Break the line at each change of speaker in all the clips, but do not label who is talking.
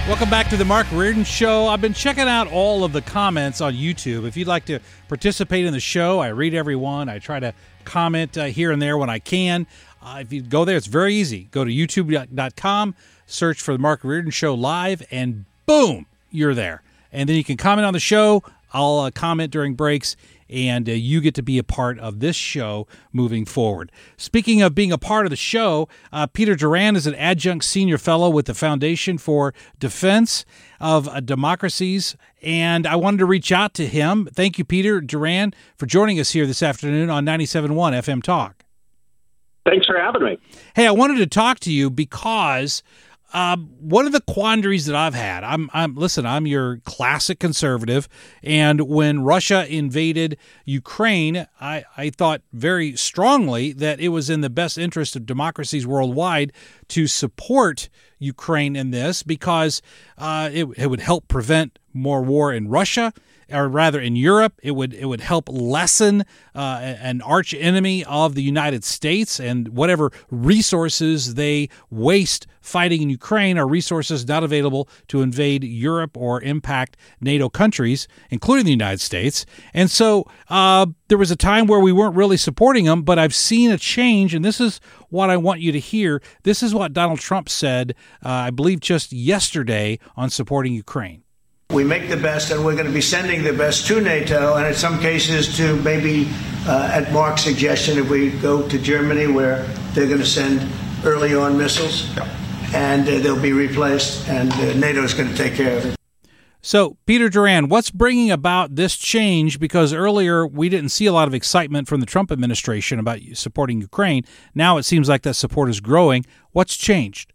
Welcome back to the Mark Reardon Show. I've been checking out all of the comments on YouTube. If you'd like to participate in the show, I read every one. I try to comment here and there when I can. If you go there, it's very easy. Go to youtube.com, search for the Mark Reardon Show live, and boom, you're there. And then you can comment on the show. I'll comment during breaks, and you get to be a part of this show moving forward. Speaking of being a part of the show, Peter Duran is an adjunct senior fellow with the Foundation for Defense of Democracies, and I wanted to reach out to him. Thank you, Peter Duran, for joining us here this afternoon on 97.1 FM Talk.
Thanks for having me.
Hey, I wanted to talk to you because one of the quandaries that I've had, I'm your classic conservative, and when Russia invaded Ukraine, I thought very strongly that it was in the best interest of democracies worldwide to support Ukraine in this because it would help prevent more war in Russia, or rather in Europe. It would help lessen an arch enemy of the United States, and whatever resources they waste fighting in Ukraine are resources not available to invade Europe or impact NATO countries, including the United States. And so there was a time where we weren't really supporting them, but I've seen a change, and this is what I want you to hear. This is what Donald Trump said, I believe just yesterday, on supporting Ukraine.
We make the best, and we're going to be sending the best to NATO, and in some cases to maybe, at Mark's suggestion, if we go to Germany, where they're going to send early on missiles, and they'll be replaced, and NATO is going to take care of it.
So, Peter Duran, what's bringing about this change? Because earlier we didn't see a lot of excitement from the Trump administration about supporting Ukraine. Now it seems like that support is growing. What's changed?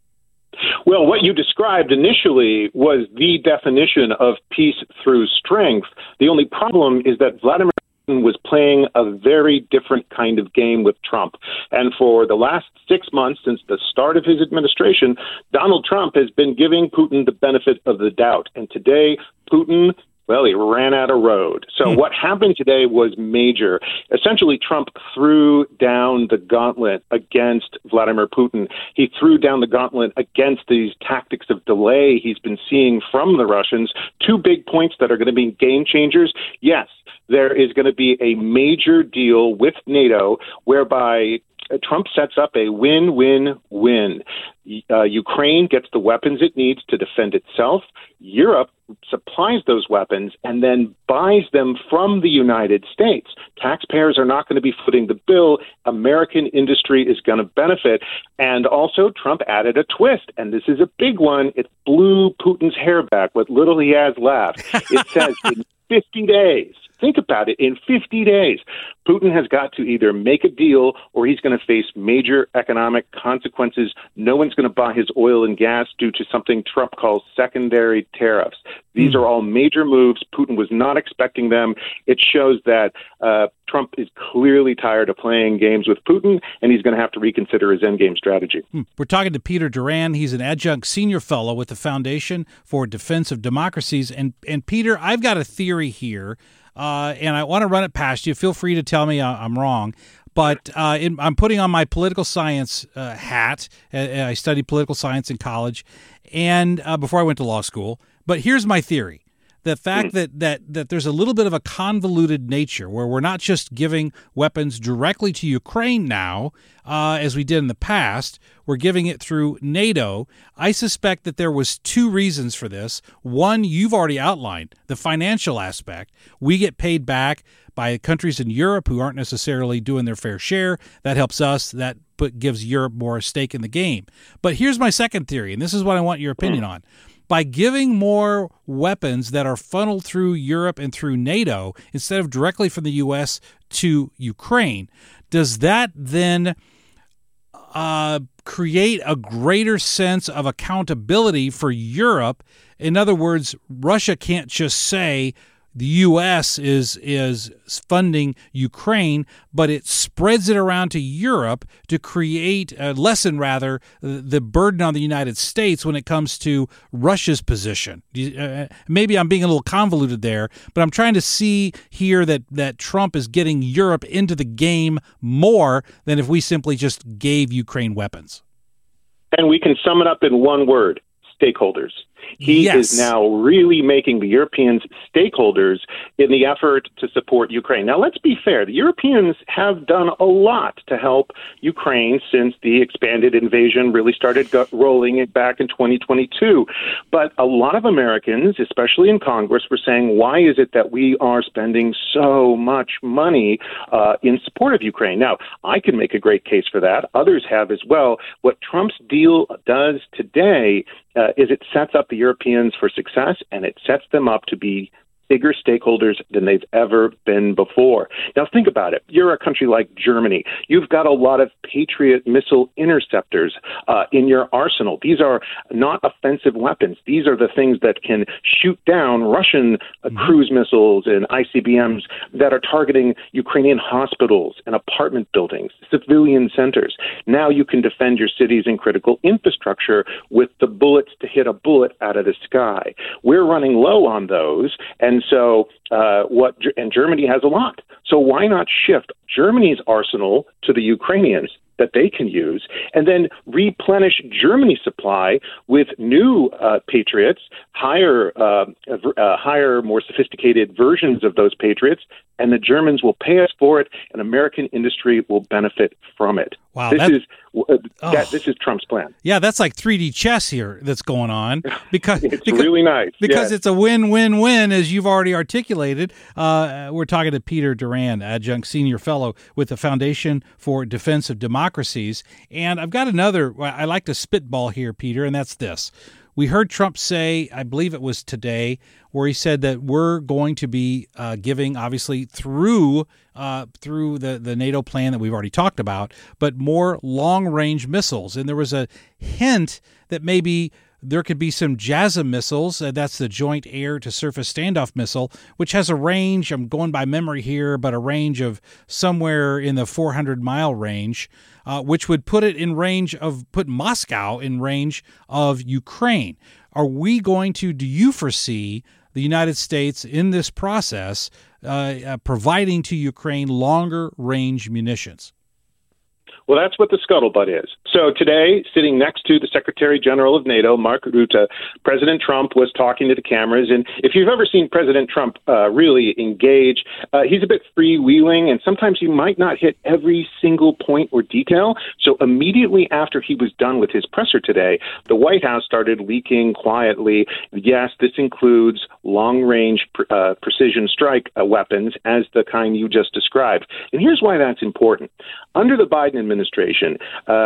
Well, what you described initially was the definition of peace through strength. The only problem is that Vladimir Putin was playing a very different kind of game with Trump. And for the last 6 months, since the start of his administration, Donald Trump has been giving Putin the benefit of the doubt. And today, Putin, well, he ran out of road. So what happened today was major. Essentially, Trump threw down the gauntlet against Vladimir Putin. He threw down the gauntlet against these tactics of delay he's been seeing from the Russians. 2 big points that are going to be game changers. Yes, there is going to be a major deal with NATO whereby Trump sets up a win-win-win. Ukraine gets the weapons it needs to defend itself. Europe supplies those weapons and then buys them from the United States. Taxpayers are not going to be footing the bill. American industry is going to benefit. And also, Trump added a twist, and this is a big one. It blew Putin's hair back, what little he has left. It says in 50 days, think about it, in 50 days, Putin has got to either make a deal or he's going to face major economic consequences. No one's going to buy his oil and gas due to something Trump calls secondary tariffs. These are all major moves. Putin was not expecting them. It shows that Trump is clearly tired of playing games with Putin, and he's going to have to reconsider his endgame strategy.
We're talking to Peter Duran. He's an adjunct senior fellow with the Foundation for Defense of Democracies. And Peter, I've got a theory here, and I want to run it past you. Feel free to tell me I'm wrong. But I'm putting on my political science hat. I studied political science in college and before I went to law school. But here's my theory. The fact that there's a little bit of a convoluted nature where we're not just giving weapons directly to Ukraine now, as we did in the past. We're giving it through NATO. I suspect that there was 2 reasons for this. One, you've already outlined, the financial aspect. We get paid back by countries in Europe who aren't necessarily doing their fair share. That helps us. That gives Europe more stake in the game. But here's my second theory, and this is what I want your opinion on. By giving more weapons that are funneled through Europe and through NATO instead of directly from the U.S. to Ukraine, does that then create a greater sense of accountability for Europe? In other words, Russia can't just say the U.S. is funding Ukraine, but it spreads it around to Europe to create, lessen rather, the burden on the United States when it comes to Russia's position. Maybe I'm being a little convoluted there, but I'm trying to see here that Trump is getting Europe into the game more than if we simply just gave Ukraine weapons.
And we can sum it up in one word: stakeholders. He is now really making the Europeans stakeholders in the effort to support Ukraine. Now, let's be fair. The Europeans have done a lot to help Ukraine since the expanded invasion really started rolling it back in 2022. But a lot of Americans, especially in Congress, were saying, why is it that we are spending so much money in support of Ukraine? Now, I can make a great case for that. Others have as well. What Trump's deal does today is it sets up the Europeans for success, and it sets them up to be bigger stakeholders than they've ever been before. Now, think about it. You're a country like Germany. You've got a lot of Patriot missile interceptors in your arsenal. These are not offensive weapons. These are the things that can shoot down Russian cruise missiles and ICBMs that are targeting Ukrainian hospitals and apartment buildings, civilian centers. Now you can defend your cities and critical infrastructure with the bullets to hit a bullet out of the sky. We're running low on those, and so Germany has a lot. So why not shift Germany's arsenal to the Ukrainians that they can use, and then replenish Germany's supply with new Patriots, higher, more sophisticated versions of those Patriots, and the Germans will pay us for it, and American industry will benefit from it.
Wow,
this is Trump's plan.
Yeah, that's like 3D chess here that's going on. Because
really nice.
Because it's a win-win-win, as you've already articulated. We're talking to Peter Duran, Adjunct Senior Fellow with the Foundation for Defense of Democracies. And I've got another, I like to spitball here, Peter, and that's this. We heard Trump say, I believe it was today, where he said that we're going to be giving, obviously, through the NATO plan that we've already talked about, but more long-range missiles. And there was a hint that maybe there could be some JASSM missiles, that's the Joint Air-to-Surface Standoff Missile, which has a range, I'm going by memory here, but a range of somewhere in the 400-mile range, which would put Moscow in range of Ukraine. Are we going to, do you foresee the United States in this process providing to Ukraine longer-range munitions?
Well, that's what the scuttlebutt is. So today, sitting next to the Secretary General of NATO, Mark Rutte, President Trump was talking to the cameras. And if you've ever seen President Trump really engage, he's a bit freewheeling, and sometimes he might not hit every single point or detail. So immediately after he was done with his presser today, the White House started leaking quietly, yes, this includes long-range precision strike weapons as the kind you just described. And here's why that's important. Under the Biden administration,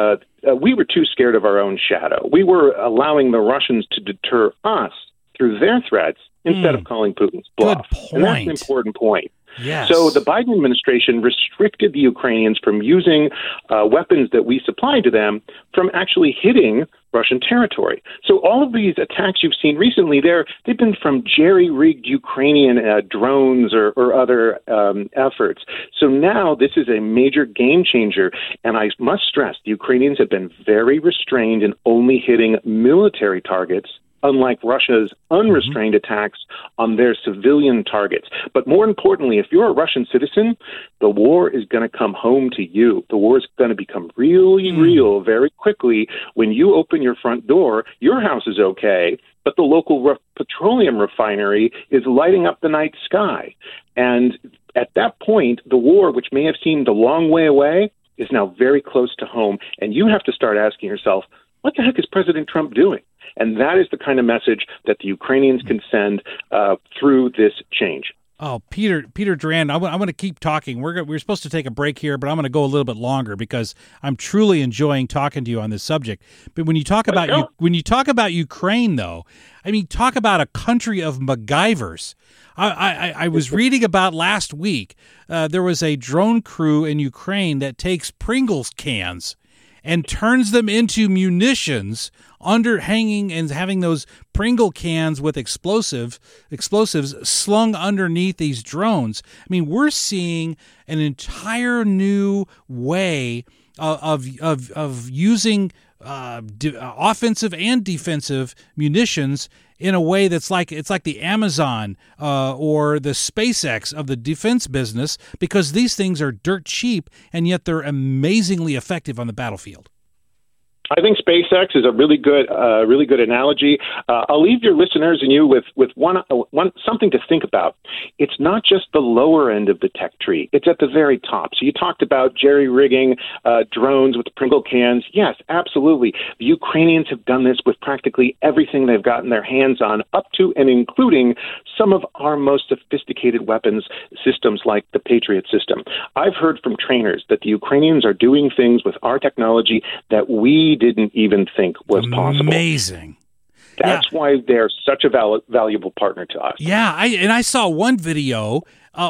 we were too scared of our own shadow. We were allowing the Russians to deter us through their threats instead of calling Putin's bluff.
Good point.
And that's an important point.
Yes.
So the Biden administration restricted the Ukrainians from using weapons that we supplied to them from actually hitting Russian territory. So all of these attacks you've seen recently, they've been from jerry-rigged Ukrainian drones or other efforts. So now this is a major game changer, and I must stress the Ukrainians have been very restrained in only hitting military targets, unlike Russia's unrestrained attacks on their civilian targets. But more importantly, if you're a Russian citizen, the war is going to come home to you. The war is going to become really real very quickly. When you open your front door, your house is okay, but the local petroleum refinery is lighting up the night sky. And at that point, the war, which may have seemed a long way away, is now very close to home. And you have to start asking yourself, what the heck is President Trump doing? And that is the kind of message that the Ukrainians can send through this change.
Oh, Peter Duran, I'm going to keep talking. We're supposed to take a break here, but I'm going to go a little bit longer because I'm truly enjoying talking to you on this subject. But when you talk about Ukraine, though, I mean, talk about a country of MacGyvers. I was reading about last week. There was a drone crew in Ukraine that takes Pringles cans and turns them into munitions hanging and having those Pringle cans with explosives slung underneath these drones. I mean, we're seeing an entire new way of using offensive and defensive munitions in a way that's like the Amazon or the SpaceX of the defense business, because these things are dirt cheap and yet they're amazingly effective on the battlefield.
I think SpaceX is a really good analogy. I'll leave your listeners and you with one something to think about. It's not just the lower end of the tech tree; it's at the very top. So you talked about jerry-rigging drones with Pringle cans. Yes, absolutely. The Ukrainians have done this with practically everything they've gotten their hands on, up to and including some of our most sophisticated weapons systems like the Patriot system. I've heard from trainers that the Ukrainians are doing things with our technology that we didn't even think was possible.
Amazing.
That's why they're such a valuable partner to us.
Yeah, I saw one video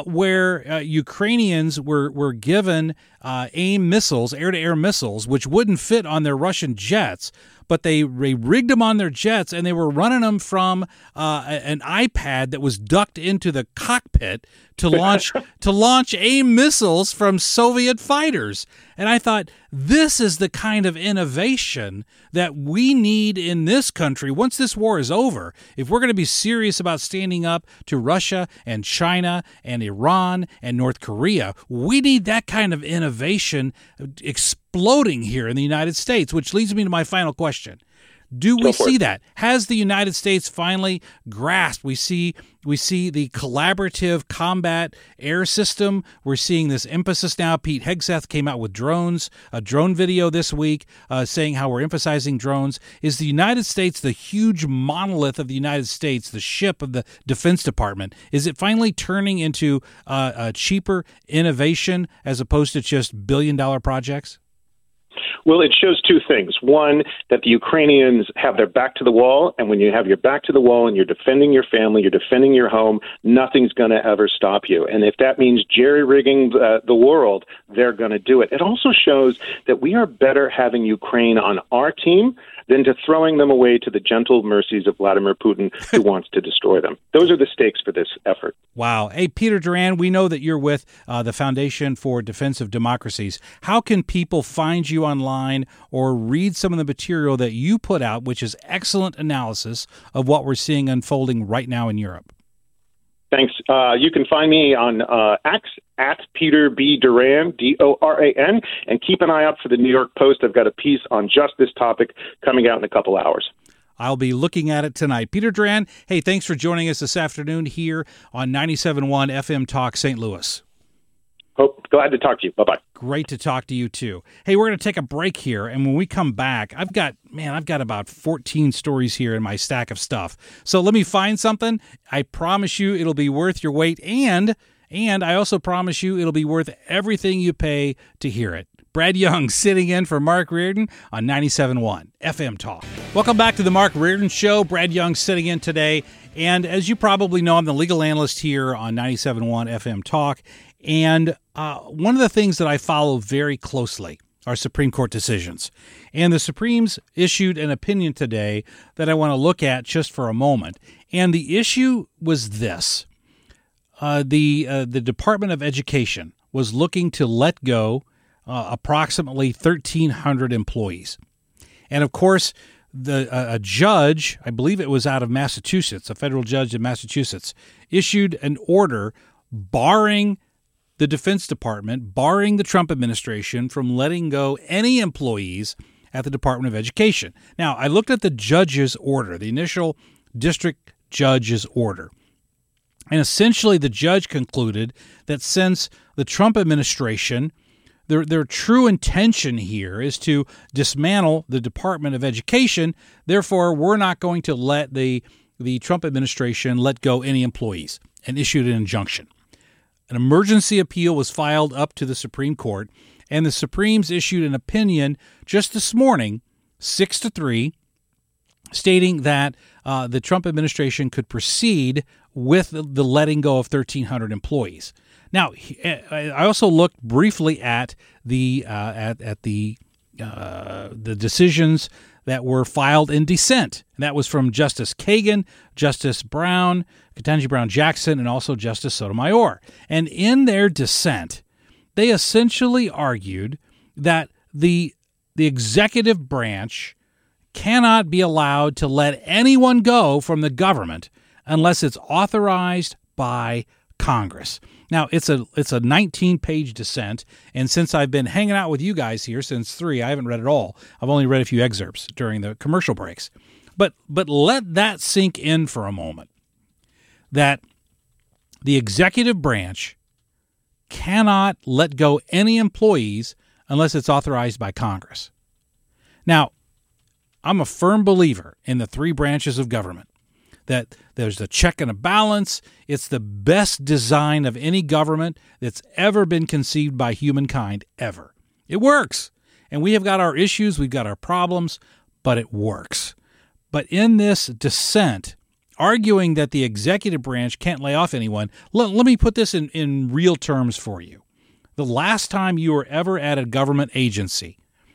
where Ukrainians were given AIM missiles, air-to-air missiles, which wouldn't fit on their Russian jets, but they rigged them on their jets, and they were running them from an iPad that was ducked into the cockpit to launch AIM missiles from Soviet fighters. And I thought, this is the kind of innovation that we need in this country once this war is over. If we're going to be serious about standing up to Russia and China and Iran and North Korea, we need that kind of innovation exploding here in the United States, which leads me to my final question. Do we see that? Has the United States finally grasped? We see the collaborative combat air system. We're seeing this emphasis now. Pete Hegseth came out with drones, a drone video this week saying how we're emphasizing drones. Is the United States, the huge monolith of the United States, the ship of the Defense Department, is it finally turning into a cheaper innovation as opposed to just billion-dollar projects?
Well, it shows two things. One, that the Ukrainians have their back to the wall, and when you have your back to the wall and you're defending your family, you're defending your home, nothing's going to ever stop you. And if that means jerry-rigging the world, they're going to do it. It also shows that we are better having Ukraine on our team than to throwing them away to the gentle mercies of Vladimir Putin, who wants to destroy them. Those are the stakes for this effort.
Wow. Hey, Peter Duran, we know that you're with the Foundation for Defense of Democracies. How can people find you online or read some of the material that you put out, which is excellent analysis of what we're seeing unfolding right now in Europe?
Thanks. You can find me on X at Peter B. Duran, D-O-R-A-N, and keep an eye out for the New York Post. I've got a piece on just this topic coming out in a couple hours.
I'll be looking at it tonight. Peter Duran, hey, thanks for joining us this afternoon here on 97.1 FM Talk St. Louis.
Glad to talk to you. Bye-bye.
Great to talk to you, too. Hey, we're going to take a break here, and when we come back, I've got about 14 stories here in my stack of stuff. So let me find something. I promise you it'll be worth your wait, and I also promise you it'll be worth everything you pay to hear it. Brad Young sitting in for Mark Reardon on 97.1 FM Talk. Welcome back to the Mark Reardon Show. Brad Young sitting in today, and as you probably know, I'm the legal analyst here on 97.1 FM Talk. And one of the things that I follow very closely are Supreme Court decisions. And the Supreme's issued an opinion today that I want to look at just for a moment. And the issue was this. The Department of Education was looking to let go approximately 1,300 employees. And, of course, a judge, I believe it was out of Massachusetts, a federal judge in Massachusetts, issued an order barring the Defense Department, barring the Trump administration from letting go any employees at the Department of Education. Now, I looked at the judge's order, the initial district judge's order, and essentially the judge concluded that since the Trump administration, their true intention here is to dismantle the Department of Education, therefore we're not going to let the Trump administration let go any employees, and issued an injunction. An emergency appeal was filed up to the Supreme Court, and the Supremes issued an opinion just this morning, 6-3, stating that the Trump administration could proceed with the letting go of 1,300 employees. Now, I also looked briefly at the decisions that were filed in dissent. And that was from Justice Kagan, Justice Brown, Ketanji Brown Jackson, and also Justice Sotomayor. And in their dissent, they essentially argued that the executive branch cannot be allowed to let anyone go from the government unless it's authorized by Congress. Now, it's a 19-page dissent, and since I've been hanging out with you guys here since 3, I haven't read it all. I've only read a few excerpts during the commercial breaks. But let that sink in for a moment, that the executive branch cannot let go any employees unless it's authorized by Congress. Now, I'm a firm believer in the 3 branches of government, that there's a check and a balance. It's the best design of any government that's ever been conceived by humankind, ever. It works. And we have got our issues, we've got our problems, but it works. But in this dissent, arguing that the executive branch can't lay off anyone, let me put this in real terms for you. The last time you were ever at a government agency,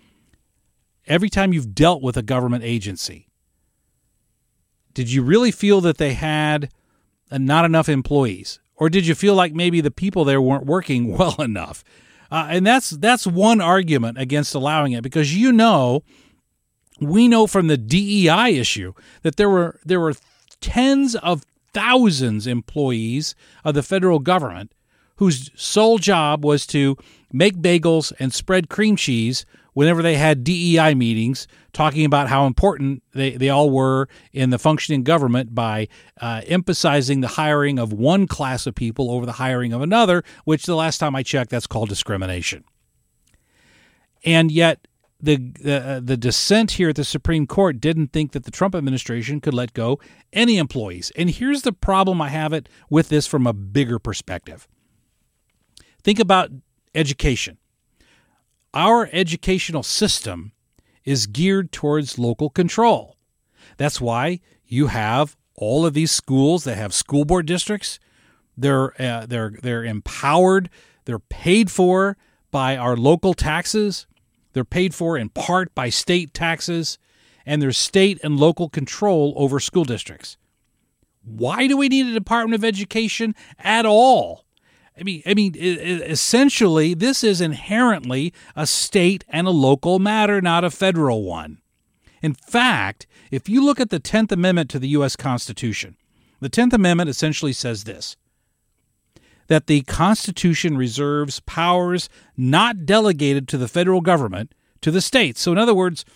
every time you've dealt with a government agency, did you really feel that they had not enough employees? Or did you feel like maybe the people there weren't working well enough? And that's one argument against allowing it, because we know from the DEI issue that there were tens of thousands of employees of the federal government whose sole job was to make bagels and spread cream cheese whenever they had DEI meetings, talking about how important they all were in the functioning government by emphasizing the hiring of one class of people over the hiring of another, which the last time I checked, that's called discrimination. And yet the dissent here at the Supreme Court didn't think that the Trump administration could let go any employees. And here's the problem I have with this from a bigger perspective. Think about education. Our educational system is geared towards local control. That's why you have all of these schools that have school board districts. They're empowered. They're paid for by our local taxes. They're paid for in part by state taxes, and there's state and local control over school districts. Why do we need a Department of Education at all? I mean, essentially, this is inherently a state and a local matter, not a federal one. In fact, if you look at the 10th Amendment to the U.S. Constitution, the 10th Amendment essentially says this, that the Constitution reserves powers not delegated to the federal government to the states. So in other words,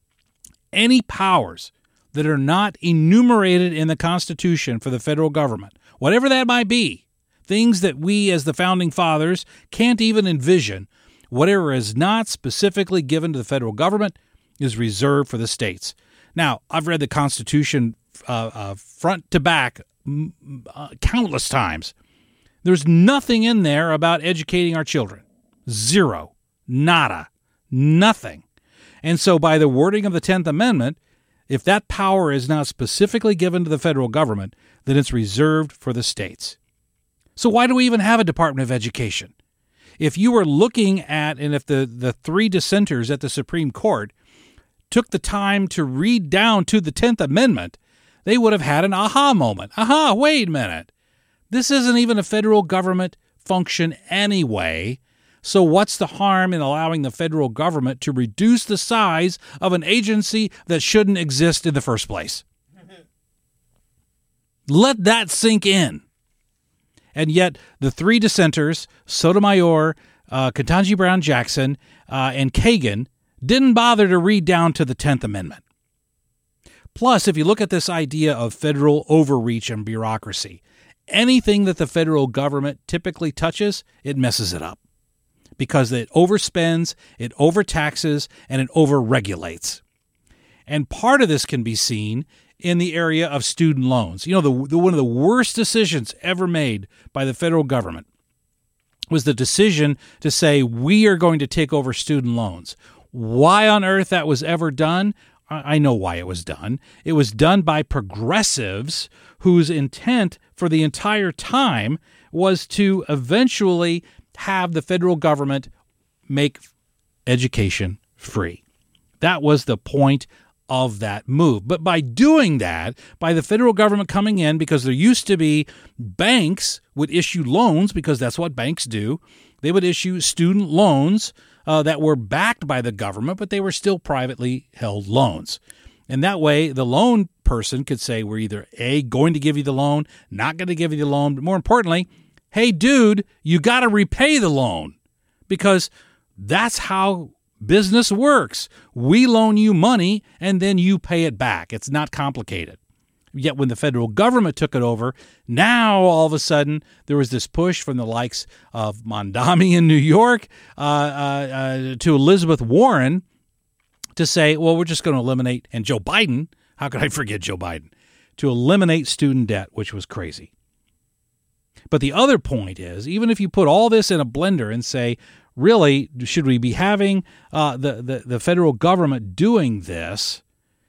any powers that are not enumerated in the Constitution for the federal government, whatever that might be, things that we as the Founding Fathers can't even envision, whatever is not specifically given to the federal government is reserved for the states. Now, I've read the Constitution front to back countless times. There's nothing in there about educating our children. Zero. Nada. Nothing. And so by the wording of the 10th Amendment, if that power is not specifically given to the federal government, then it's reserved for the states. So why do we even have a Department of Education? If you were looking at, and if the 3 dissenters at the Supreme Court took the time to read down to the 10th Amendment, they would have had an aha moment. Aha, wait a minute. This isn't even a federal government function anyway, so what's the harm in allowing the federal government to reduce the size of an agency that shouldn't exist in the first place? Let that sink in. And yet the 3 dissenters, Sotomayor, Ketanji Brown Jackson, and Kagan, didn't bother to read down to the 10th Amendment. Plus, if you look at this idea of federal overreach and bureaucracy, anything that the federal government typically touches, it messes it up because it overspends, it overtaxes, and it overregulates. And part of this can be seen in the area of student loans. You know, one of the worst decisions ever made by the federal government was the decision to say, we are going to take over student loans. Why on earth that was ever done? I know why it was done. It was done by progressives whose intent for the entire time was to eventually have the federal government make education free. That was the point of that move. But by doing that, by the federal government coming in, because there used to be banks would issue loans, because that's what banks do. They would issue student loans that were backed by the government, but they were still privately held loans. And that way, the loan person could say, we're either A, going to give you the loan, not going to give you the loan, but more importantly, hey, dude, you got to repay the loan, because that's how business works. We loan you money and then you pay it back. It's not complicated. Yet when the federal government took it over, now all of a sudden there was this push from the likes of Mondami in New York to Elizabeth Warren to say, well, we're just going to eliminate, and Joe Biden, how could I forget Joe Biden, to eliminate student debt, which was crazy. But the other point is, even if you put all this in a blender and say, really, should we be having the federal government doing this?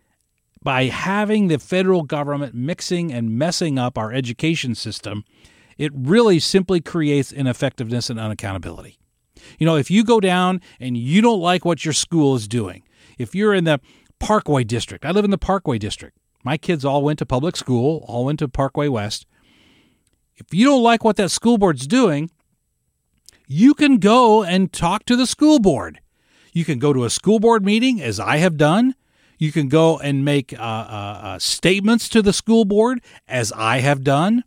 By having the federal government mixing and messing up our education system, it really simply creates ineffectiveness and unaccountability. You know, if you go down and you don't like what your school is doing, if you're in the Parkway District, I live in the Parkway District. My kids all went to public school, all went to Parkway West. If you don't like what that school board's doing, you can go and talk to the school board. You can go to a school board meeting, as I have done. You can go and make statements to the school board, as I have done.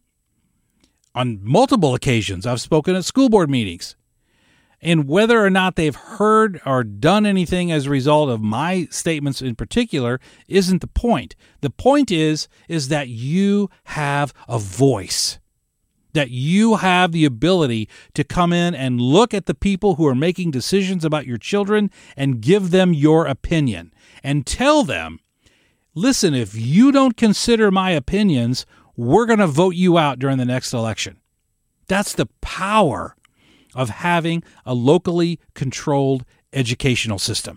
On multiple occasions, I've spoken at school board meetings. And whether or not they've heard or done anything as a result of my statements in particular isn't the point. The point is that you have a voice, that you have the ability to come in and look at the people who are making decisions about your children and give them your opinion and tell them, listen, if you don't consider my opinions, we're going to vote you out during the next election. That's the power of having a locally controlled educational system.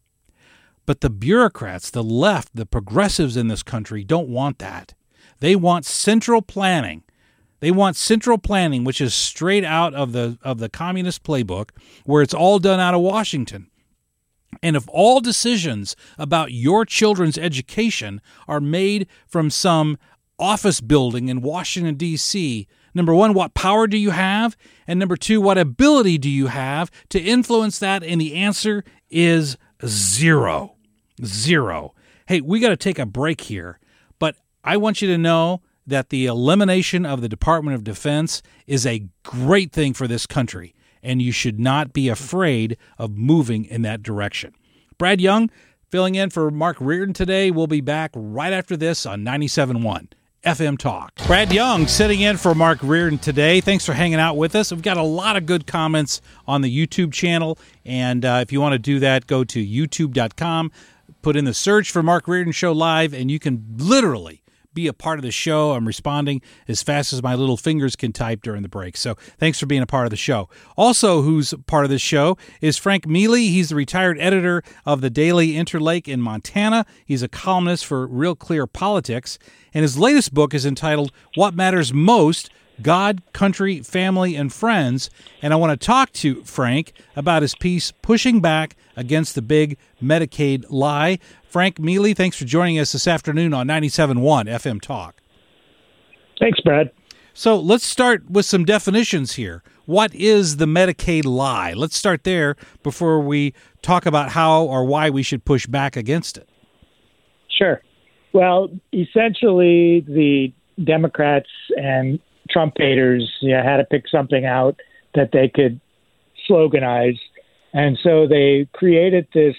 But the bureaucrats, the left, the progressives in this country don't want that. They want central planning. They want central planning, which is straight out of the communist playbook, where it's all done out of Washington. And if all decisions about your children's education are made from some office building in Washington, D.C., number one, what power do you have? And number two, what ability do you have to influence that? And the answer is zero. Zero. Hey, we got to take a break here, but I want you to know that the elimination of the Department of Defense is a great thing for this country, and you should not be afraid of moving in that direction. Brad Young, filling in for Mark Reardon today. We'll be back right after this on 97.1 FM Talk. Brad Young sitting in for Mark Reardon today. Thanks for hanging out with us. We've got a lot of good comments on the YouTube channel, and if you want to do that, go to youtube.com, put in the search for Mark Reardon Show Live, and you can literally be a part of the show. I'm responding as fast as my little fingers can type during the break. So thanks for being a part of the show. Also, who's part of the show is Frank Mealy. He's the retired editor of the Daily Interlake in Montana. He's a columnist for Real Clear Politics. And his latest book is entitled What Matters Most: God, Country, Family, and Friends. And I want to talk to Frank about his piece, Pushing Back Against the Big Medicaid Lie. Frank Mealy, thanks for joining us this afternoon on 97.1 FM Talk.
Thanks, Brad.
So let's start with some definitions here. What is the Medicaid lie? Let's start there before we talk about how or why we should push back against it.
Sure. Well, essentially, the Democrats and Trump haters had to pick something out that they could sloganize. And so they created this,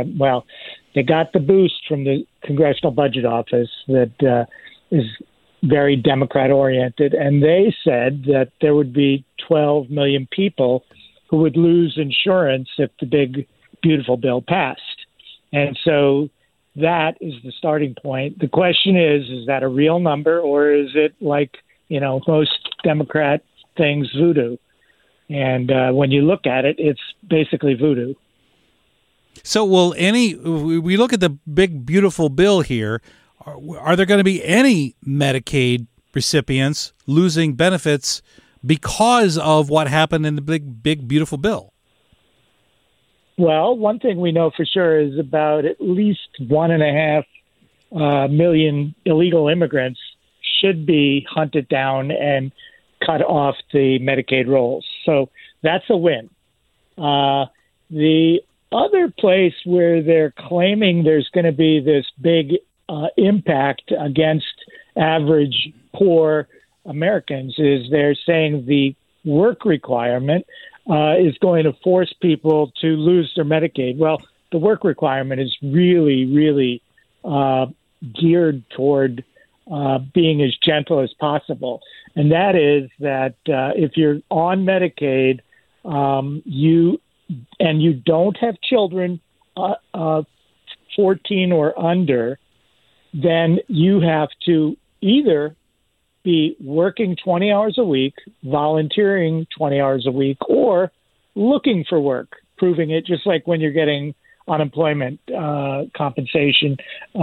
they got the boost from the Congressional Budget Office that is very Democrat-oriented, and they said that there would be 12 million people who would lose insurance if the big, beautiful bill passed. And so that is the starting point. The question is that a real number, or is it like, most Democrat things, voodoo? And when you look at it, it's basically voodoo.
So we look at the big, beautiful bill here, are there going to be any Medicaid recipients losing benefits because of what happened in the big, beautiful bill?
Well, one thing we know for sure is about at least 1.5 million illegal immigrants should be hunted down and cut off the Medicaid rolls. So that's a win. The other place where they're claiming there's going to be this big impact against average poor Americans is they're saying the work requirement is going to force people to lose their Medicaid. Well, the work requirement is really, really geared toward being as gentle as possible. And that is that if you're on Medicaid, you don't have children 14 or under, then you have to either be working 20 hours a week, volunteering 20 hours a week, or looking for work, proving it, just like when you're getting unemployment compensation,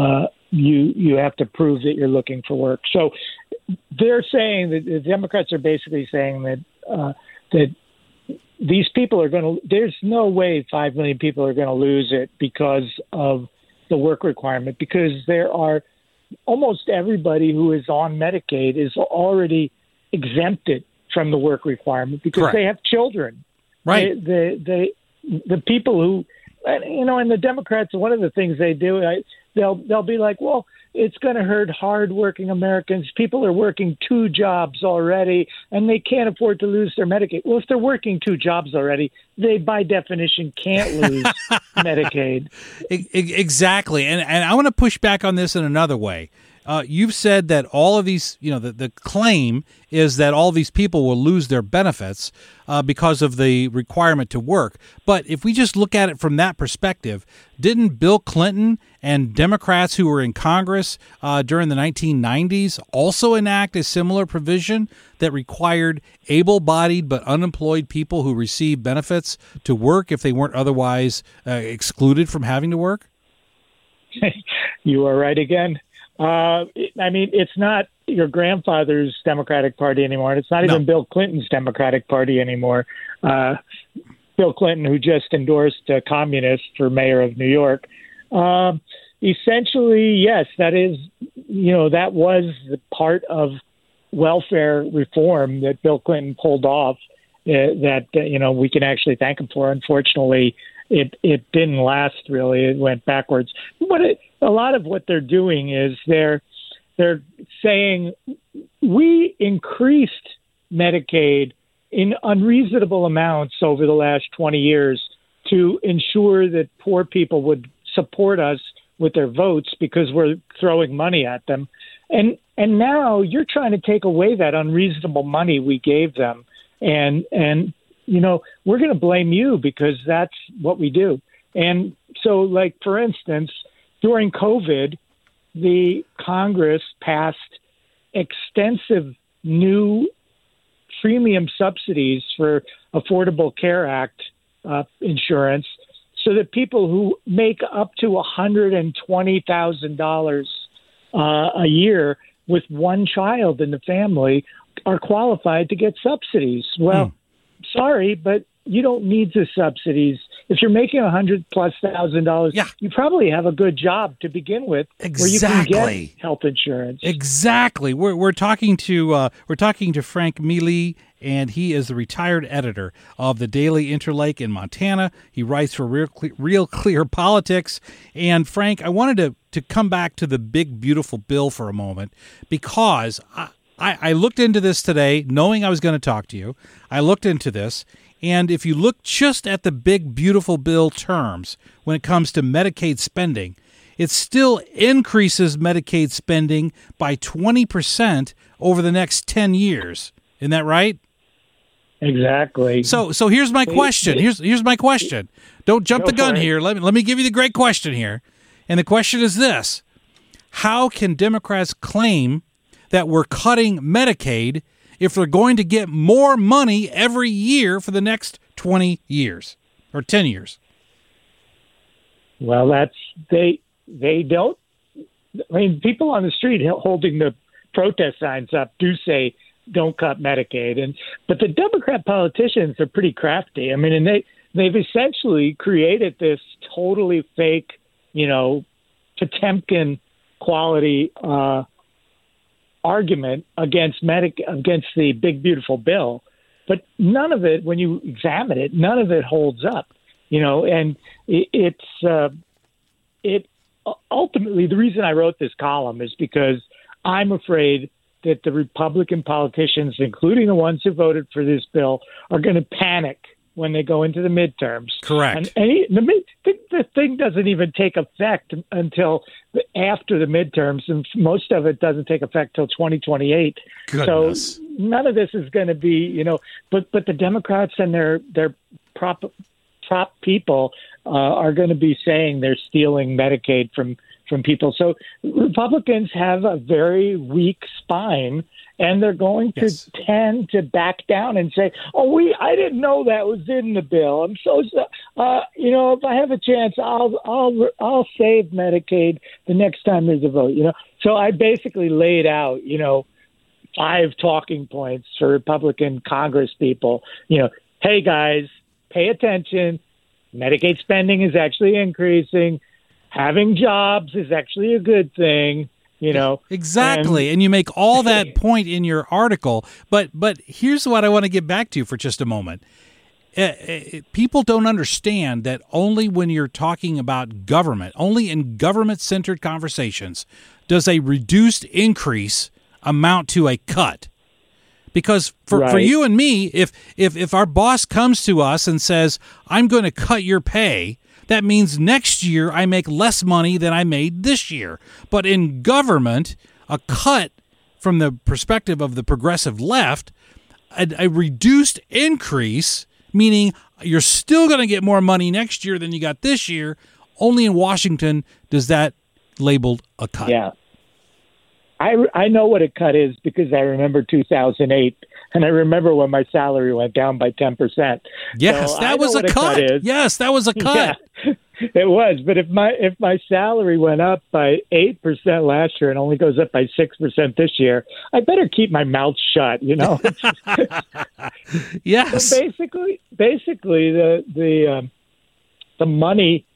you have to prove that you're looking for work. So they're saying that the Democrats are basically saying that these people are going to, there's no way 5 million people are going to lose it because of the work requirement, because there are almost everybody who is on Medicaid is already exempted from the work requirement because
Correct.
they have children.
Right.
The people who, and the Democrats, one of the things they do, they'll be like, well, it's going to hurt hard-working Americans. People are working 2 jobs already, and they can't afford to lose their Medicaid. Well, if they're working 2 jobs already, they, by definition, can't lose Medicaid.
Exactly. And I want to push back on this in another way. You've said that all of these, the claim is that all these people will lose their benefits because of the requirement to work. But if we just look at it from that perspective, didn't Bill Clinton and Democrats who were in Congress during the 1990s also enact a similar provision that required able-bodied but unemployed people who receive benefits to work if they weren't otherwise excluded from having to work?
You are right again. It's not your grandfather's Democratic Party anymore. And it's not even Bill Clinton's Democratic Party anymore. Bill Clinton, who just endorsed a communist for mayor of New York. Essentially, yes, that is, that was the part of welfare reform that Bill Clinton pulled off that we can actually thank him for. Unfortunately, it didn't last, really. It went backwards. But a lot of what they're doing is they're saying we increased Medicaid in unreasonable amounts over the last 20 years to ensure that poor people would support us with their votes because we're throwing money at them. And now you're trying to take away that unreasonable money we gave them. And we're going to blame you because that's what we do. And so, like, for instance, during COVID, the Congress passed extensive new premium subsidies for Affordable Care Act insurance so that people who make up to $120,000 a year with one child in the family are qualified to get subsidies. Well, sorry, but you don't need the subsidies. If you're making $100,000+, you probably have a good job to begin with, where you can get health insurance.
Exactly. We're talking to Frank Mealy, and he is the retired editor of the Daily Interlake in Montana. He writes for Real Clear Politics. And Frank, I wanted to come back to the big beautiful bill for a moment because I looked into this today, knowing I was going to talk to you. I looked into this. And if you look just at the big, beautiful bill terms when it comes to Medicaid spending, it still increases Medicaid spending by 20% over the next 10 years. Isn't that right?
Exactly.
So here's my question. Here's my question. Don't jump the gun here. Let me give you the great question here. And the question is this. How can Democrats claim that we're cutting Medicaid if they're going to get more money every year for the next 20 years or 10 years?
Well, they don't. I mean, people on the street holding the protest signs up do say, don't cut Medicaid. But the Democrat politicians are pretty crafty. I mean, and they've essentially created this totally fake, Potemkin quality argument against the big beautiful bill, but none of it, when you examine it, none of it holds up, and it ultimately, the reason I wrote this column is because I'm afraid that the Republican politicians, including the ones who voted for this bill, are going to panic when they go into the midterms.
Correct.
And the thing doesn't even take effect until after the midterms, and most of it doesn't take effect till 2028.
Goodness.
So none of this is going to be, but the Democrats and their prop people are going to be saying they're stealing Medicaid from people. So Republicans have a very weak spine, and they're going to tend to back down and say, I didn't know that was in the bill. I'm so if I have a chance, I'll save Medicaid the next time there's a vote. So I basically laid out 5 talking points for Republican Congress people. Hey guys, pay attention. Medicaid spending is actually increasing. Having jobs is actually a good thing.
Exactly. And you make all that point in your article. But here's what I want to get back to for just a moment. People don't understand that only when you're talking about government, only in government-centered conversations, does a reduced increase amount to a cut. Because for you and me, if our boss comes to us and says, I'm going to cut your pay, that means next year I make less money than I made this year. But in government, a cut from the perspective of the progressive left, a reduced increase, meaning you're still going to get more money next year than you got this year. Only in Washington does that labeled a cut.
Yeah. I know what a cut is because I remember 2008, and I remember when my salary went down by 10%.
Yes,
so
that was a cut. Yes, that was a cut.
Yeah, it was. But if my salary went up by 8% last year and only goes up by 6% this year, I better keep my mouth shut.
Yes.
So basically, the money.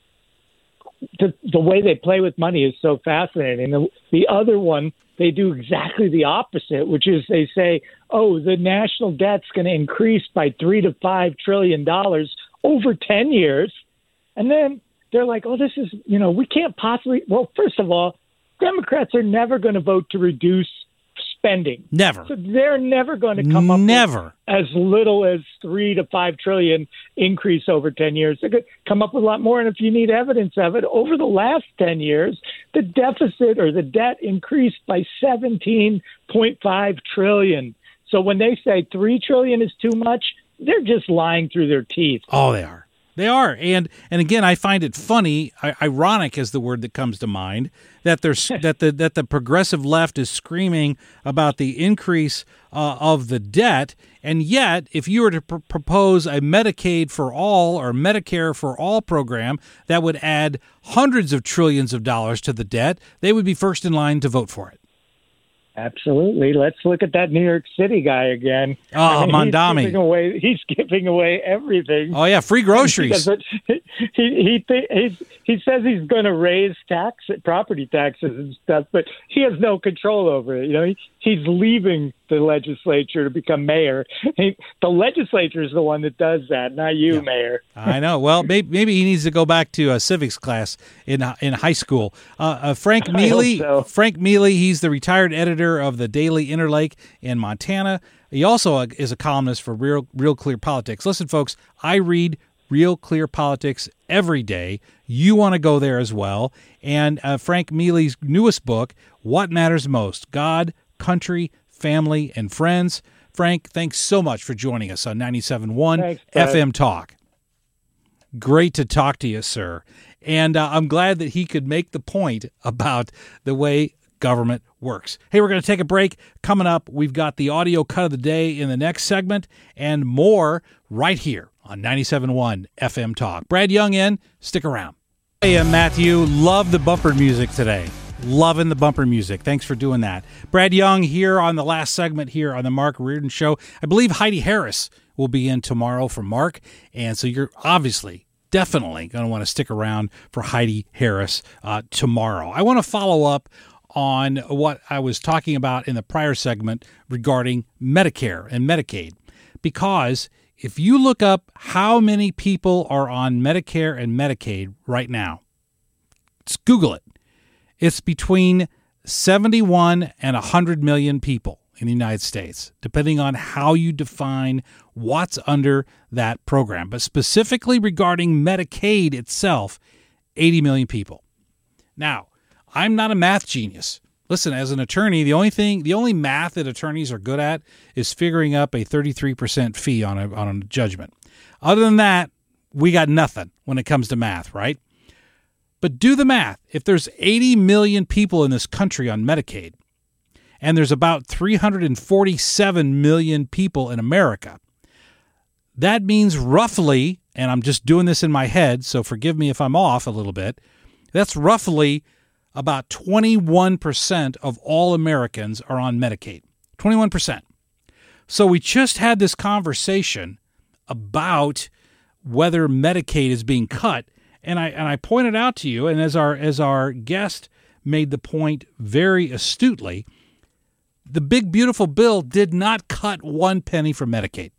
The way they play with money is so fascinating. The other one, they do exactly the opposite, which is they say, the national debt's going to increase by $3 to $5 trillion over 10 years. And then they're like, this is, we can't possibly. Well, first of all, Democrats are never going to vote to reduce spending.
Never.
So they're never going to come up with as little as $3 to $5 trillion increase over 10 years. They're going to come up with a lot more. And if you need evidence of it, over the last 10 years, the deficit or the debt increased by $17.5 trillion. So when they say $3 trillion is too much, they're just lying through their teeth.
Oh, they are. They are. And again, I find it funny, ironic is the word that comes to mind, that that the progressive left is screaming about the increase of the debt. And yet, if you were to propose a Medicaid for all or Medicare for all program that would add hundreds of trillions of dollars to the debt, they would be first in line to vote for it.
Absolutely. Let's look at that New York City guy again.
Mondami.
He's giving away everything.
Oh, yeah, free groceries.
He says he's going to raise property taxes and stuff, but he has no control over it. He's leaving the legislature to become mayor. The legislature is the one that does that, not you, Mayor.
I know. Well, maybe he needs to go back to a civics class in high school. Frank Mealy. Frank Mealy. He's the retired editor of the Daily Interlake in Montana. He also is a columnist for Real Clear Politics. Listen, folks, I read Real Clear Politics every day. You want to go there as well. And Frank Mealy's newest book, What Matters Most: God, Country, Family, and Friends. Frank, thanks so much for joining us on 97.1 FM Talk. Great to talk to you, sir. And I'm glad that he could make the point about the way government works. Hey, we're going to take a break. Coming up, we've got the audio cut of the day in the next segment and more right here on 97.1 FM Talk. Brad Young in. Stick around. Hey, I'm Matthew. Love the bumper music today. Loving the bumper music. Thanks for doing that. Brad Young here on the last segment here on the Mark Reardon Show. I believe Heidi Harris will be in tomorrow for Mark, and so you're definitely going to want to stick around for Heidi Harris tomorrow. I want to follow up on what I was talking about in the prior segment regarding Medicare and Medicaid, because if you look up how many people are on Medicare and Medicaid right now, just Google it. It's between 71 and 100 million people. in the United States, depending on how you define what's under that program. But specifically regarding Medicaid itself, 80 million people. Now, I'm not a math genius. Listen, as an attorney, the only math that attorneys are good at is figuring up a 33% fee on a judgment. Other than that, we got nothing when it comes to math, right? But do the math. If there's 80 million people in this country on Medicaid, and there's about 347 million people in America, that means roughly, and I'm just doing this in my head, so forgive me if I'm off a little bit, that's roughly about 21% of all Americans are on Medicaid. 21%. So we just had this conversation about whether Medicaid is being cut, and I pointed out to you, and as our guest made the point very astutely, the big beautiful bill did not cut one penny from Medicaid.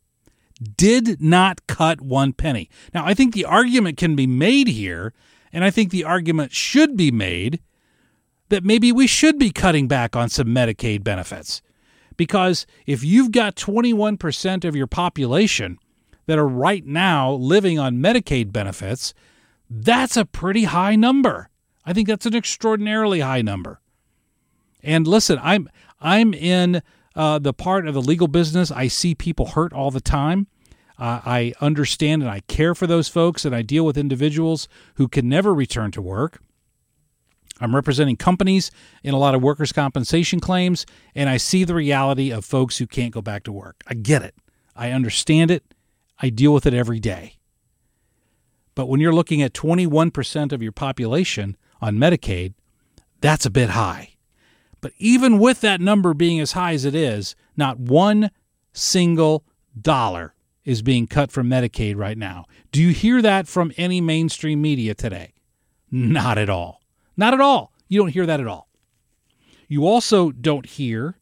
Did not cut one penny. Now, I think the argument can be made here, and I think the argument should be made that maybe we should be cutting back on some Medicaid benefits. Because if you've got 21% of your population that are right now living on Medicaid benefits, that's a pretty high number. I think that's an extraordinarily high number. And listen, I'm in the part of the legal business. I see people hurt all the time. I understand and I care for those folks, and I deal with individuals who can never return to work. I'm representing companies in a lot of workers' compensation claims, and I see the reality of folks who can't go back to work. I get it. I understand it. I deal with it every day. But when you're looking at 21% of your population on Medicaid, that's a bit high. But even with that number being as high as it is, not one single dollar is being cut from Medicaid right now. Do you hear that from any mainstream media today? Not at all. Not at all. You don't hear that at all. You also don't hear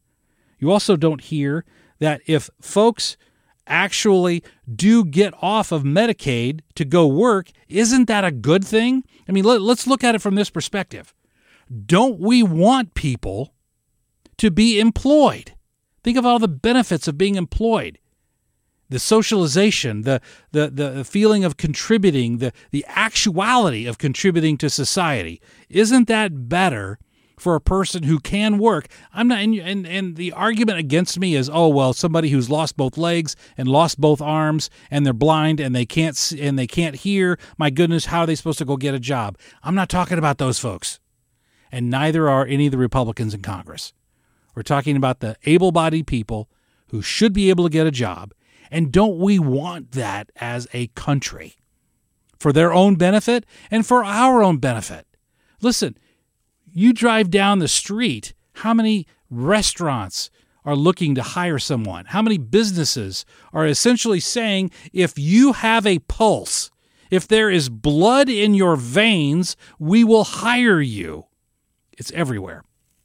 that if folks actually do get off of Medicaid to go work, isn't that a good thing? I mean, let's look at it from this perspective. Don't we want people to be employed? Think of all the benefits of being employed. The socialization, the feeling of contributing, the actuality of contributing to society. Isn't that better for a person who can work? I'm not, and the argument against me is, oh well, somebody who's lost both legs and lost both arms and they're blind and they can't hear. My goodness, how are they supposed to go get a job? I'm not talking about those folks, and neither are any of the Republicans in Congress. We're talking about the able-bodied people who should be able to get a job. And don't we want that as a country for their own benefit and for our own benefit? Listen, you drive down the street, how many restaurants are looking to hire someone? How many businesses are essentially saying, if you have a pulse, if there is blood in your veins, we will hire you? It's everywhere.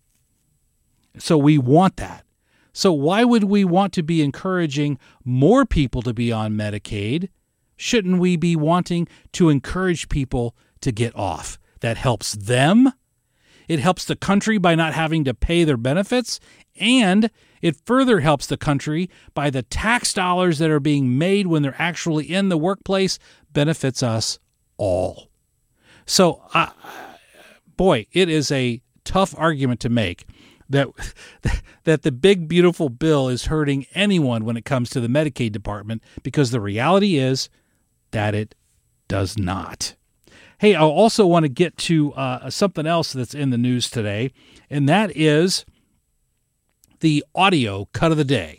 So we want that. So why would we want to be encouraging more people to be on Medicaid? Shouldn't we be wanting to encourage people to get off? That helps them. It helps the country by not having to pay their benefits, and it further helps the country by the tax dollars that are being made when they're actually in the workplace benefits us all. So, boy, it is a tough argument to make that the big, beautiful bill is hurting anyone when it comes to the Medicaid department, because the reality is that it does not. Hey, I also want to get to something else that's in the news today, and that is the audio cut of the day.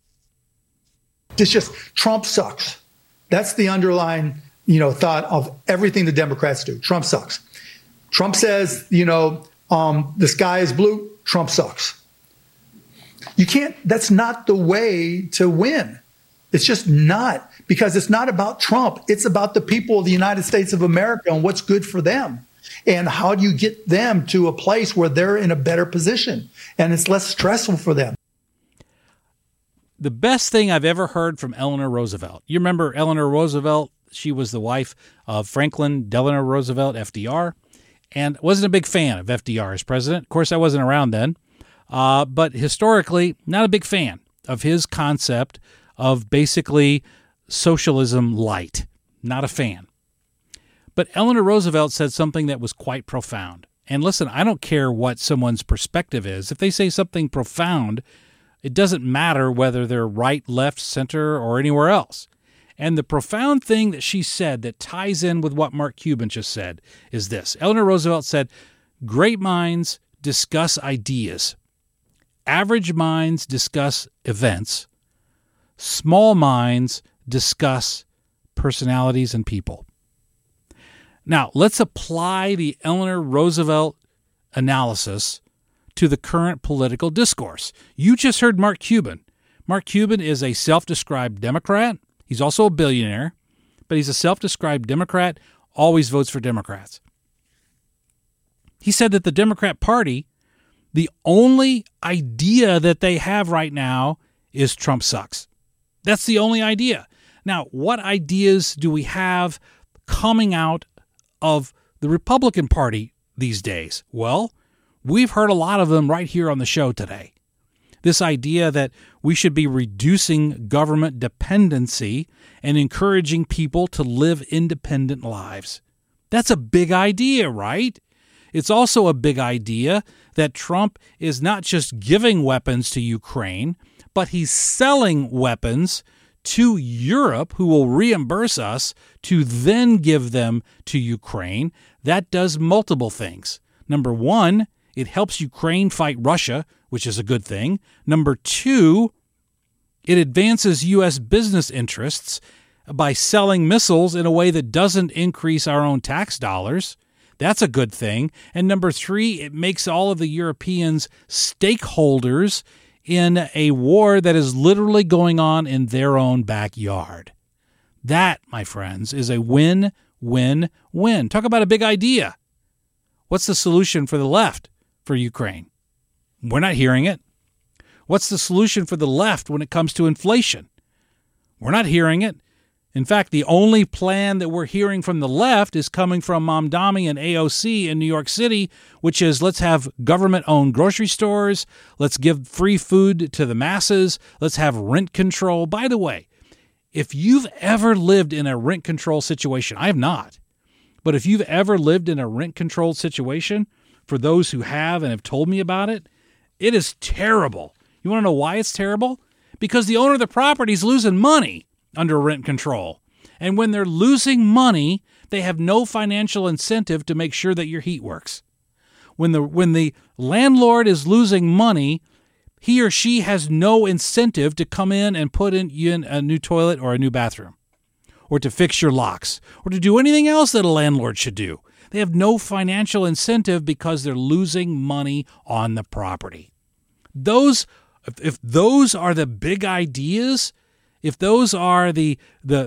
It's just Trump sucks. That's the underlying, thought of everything the Democrats do. Trump sucks. Trump says, the sky is blue. Trump sucks. You can't, that's not the way to win. It's just not, because it's not about Trump. It's about the people of the United States of America and what's good for them. And how do you get them to a place where they're in a better position and it's less stressful for them?
The best thing I've ever heard from Eleanor Roosevelt. You remember Eleanor Roosevelt? She was the wife of Franklin Delano Roosevelt, FDR. And wasn't a big fan of FDR as president. Of course, I wasn't around then. but historically, not a big fan of his concept of basically socialism light. Not a fan. But Eleanor Roosevelt said something that was quite profound. And listen, I don't care what someone's perspective is. If they say something profound, it doesn't matter whether they're right, left, center, or anywhere else. And the profound thing that she said that ties in with what Mark Cuban just said is this. Eleanor Roosevelt said, "Great minds discuss ideas. Average minds discuss events. Small minds discuss personalities and people." Now, let's apply the Eleanor Roosevelt analysis to the current political discourse. You just heard Mark Cuban. Mark Cuban is a self-described Democrat. He's also a billionaire, but he's a self-described Democrat, always votes for Democrats. He said that the Democrat Party, the only idea that they have right now is Trump sucks. That's the only idea. Now, what ideas do we have coming out of the Republican Party these days? Well, we've heard a lot of them right here on the show today. This idea that we should be reducing government dependency and encouraging people to live independent lives. That's a big idea, right? It's also a big idea that Trump is not just giving weapons to Ukraine, but he's selling weapons to Europe, who will reimburse us to then give them to Ukraine. That does multiple things. Number one, it helps Ukraine fight Russia, which is a good thing. Number two, it advances U.S. business interests by selling missiles in a way that doesn't increase our own tax dollars. That's a good thing. And number three, it makes all of the Europeans stakeholders in a war that is literally going on in their own backyard. That, my friends, is a win-win-win. Talk about a big idea. What's the solution for the left for Ukraine? We're not hearing it. What's the solution for the left when it comes to inflation? We're not hearing it. In fact, the only plan that we're hearing from the left is coming from Mamdani and AOC in New York City, which is let's have government-owned grocery stores, let's give free food to the masses, let's have rent control. By the way, if you've ever lived in a rent control situation, I have not, but if you've ever lived in a rent-controlled situation, for those who have and have told me about it, it is terrible. You want to know why it's terrible? Because the owner of the property is losing money under rent control. And when they're losing money, they have no financial incentive to make sure that your heat works. When the landlord is losing money, he or she has no incentive to come in and put in a new toilet or a new bathroom, or to fix your locks, or to do anything else that a landlord should do. They have no financial incentive because they're losing money on the property. If those are the big ideas, if those are the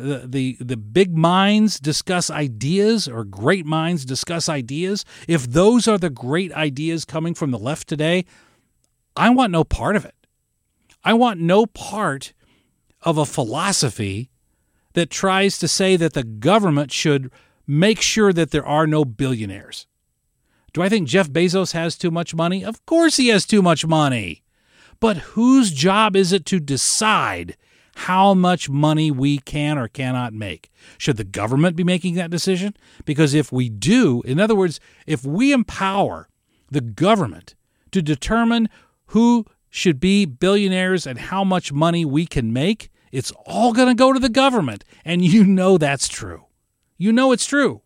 big minds discuss ideas, or great minds discuss ideas, if those are the great ideas coming from the left today, I want no part of it. I want no part of a philosophy that tries to say that the government should make sure that there are no billionaires. Do I think Jeff Bezos has too much money? Of course he has too much money. But whose job is it to decide how much money we can or cannot make? Should the government be making that decision? Because if we do, in other words, if we empower the government to determine who should be billionaires and how much money we can make, it's all going to go to the government. And you know that's true. You know it's true.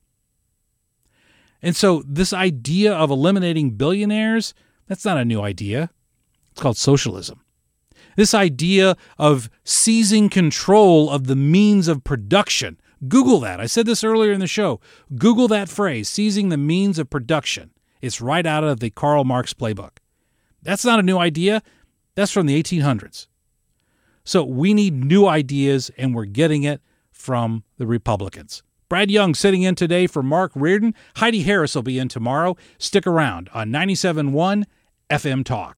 And so this idea of eliminating billionaires, that's not a new idea. It's called socialism. This idea of seizing control of the means of production. Google that. I said this earlier in the show. Google that phrase, seizing the means of production. It's right out of the Karl Marx playbook. That's not a new idea. That's from the 1800s. So we need new ideas, and we're getting it from the Republicans. Brad Young sitting in today for Mark Reardon. Heidi Harris will be in tomorrow. Stick around on 97.1 FM Talk.